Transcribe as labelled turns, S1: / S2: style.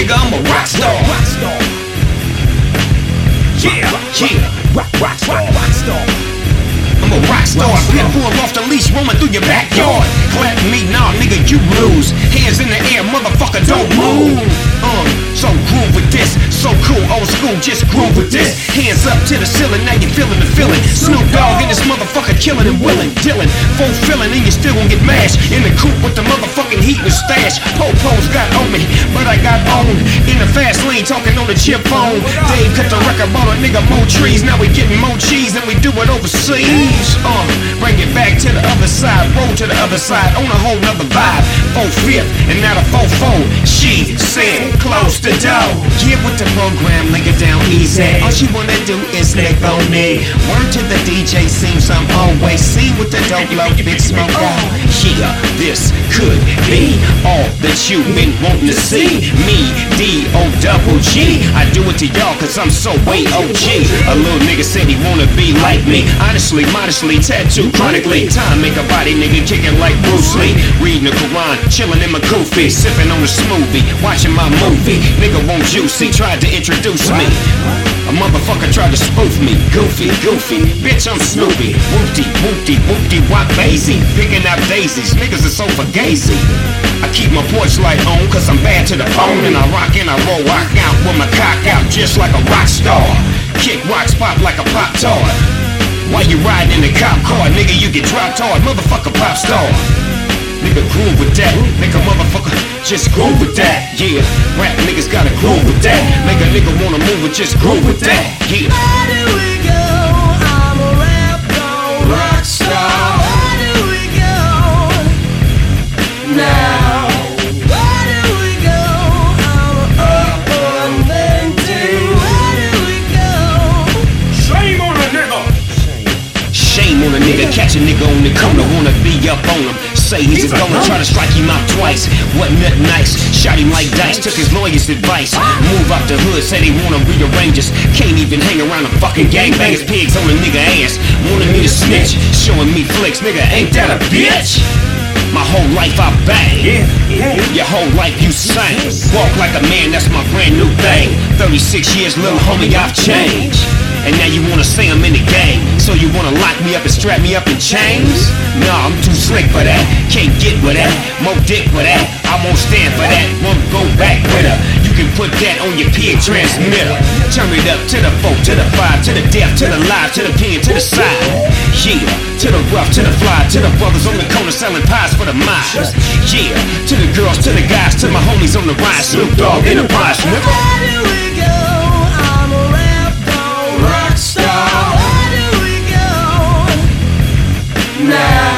S1: nigga, I'm a rock star. Yeah, rock star. I'm a rock star, pit bull off the leash, roaming through your backyard. Clap me, nah, nigga, you lose. Hands in the air, motherfucker, don't move. So groove with this, so cool, old school, just groove with this. Hands up to the ceiling, now you feeling the feeling. Snoop Dogg and this motherfucker killing and willing. Dylan, fulfilling, and you still gon' get mashed. In the coop with the motherfucking heat and stash. Po-po's got on me, but I got on. In the fast lane, talking on the chip phone. Dave cut the record, bought a nigga more trees. Now we getting more cheese and we do it overseas. Bring it back to the other side, roll to the other side, on a whole nother vibe. 4/5 and not a 4/4. She said, close the door. Get with the program, lay it down easy. All she wanna do is lick on me. Word to the DJ, seems I'm always seen with the dope low, big smoke out. Yeah, this could be all that you've been wanting to see. Me, D-O-double-G. I do it to y'all cause I'm so way OG. A little nigga said he wanna be like me. Honestly, modestly, tattooed chronically. Time make a body nigga kicking like Bruce Lee. Reading the Quran, chilling in my kufi, sipping on a smoothie, watching my movie. Nigga won't juicy, tried to introduce me. A motherfucker tried to spoof me. Goofy, bitch, I'm Snoopy. Whoopty, wop bazy. Picking out daisies, niggas are so fugazi. I keep my porch light on cause I'm bad to the bone. And I rock and I roll, rock out with my cock out just like a rock star. Kick rocks, pop like a Pop-Tart. While you riding in the cop car, nigga, you get dropped hard, motherfucker pop star. Nigga, groove with that. Make a motherfucker just groove with that. Yeah, rap niggas gotta groove with that. Make a nigga wanna move it, just groove with that. Yeah.
S2: Where do we go? I'm a rap rock star. Where do we go now? Where do we go? I'm a unbending. Where do we go?
S1: Shame on a nigga. Shame on a nigga. Catch a nigga on the corner, wanna be up on him. Say he's gonna try to strike him out twice. What nut nice, shot him like dice. Took his lawyer's advice. Move out the hood, said he wanna rearrange us. Can't even hang around the fucking gangbangers. Pigs on a nigga ass, wanted me to snitch. Showing me flicks, nigga, ain't that a bitch? My whole life I bang, your whole life you sang. Walk like a man, that's my brand new thing. 36 years, little homie, I've changed. And now you wanna say I'm in the game. So you wanna lock me up and strap me up in chains? Nah, I'm too slick for that. Can't get with that. More dick for that. I won't stand for that. Won't go back with her. You can put that on your pig transmitter. Turn it up to the 4, to the 5, to the death, to the live, to the pin, to the side. Yeah, to the rough, to the fly, to the brothers on the corner selling pies for the miles. Yeah, to the girls, to the guys, to my homies on the rise. Snoop Dogg Enterprise, nigga.
S2: Where do we go? I'm a rap rock star. Where do we go now?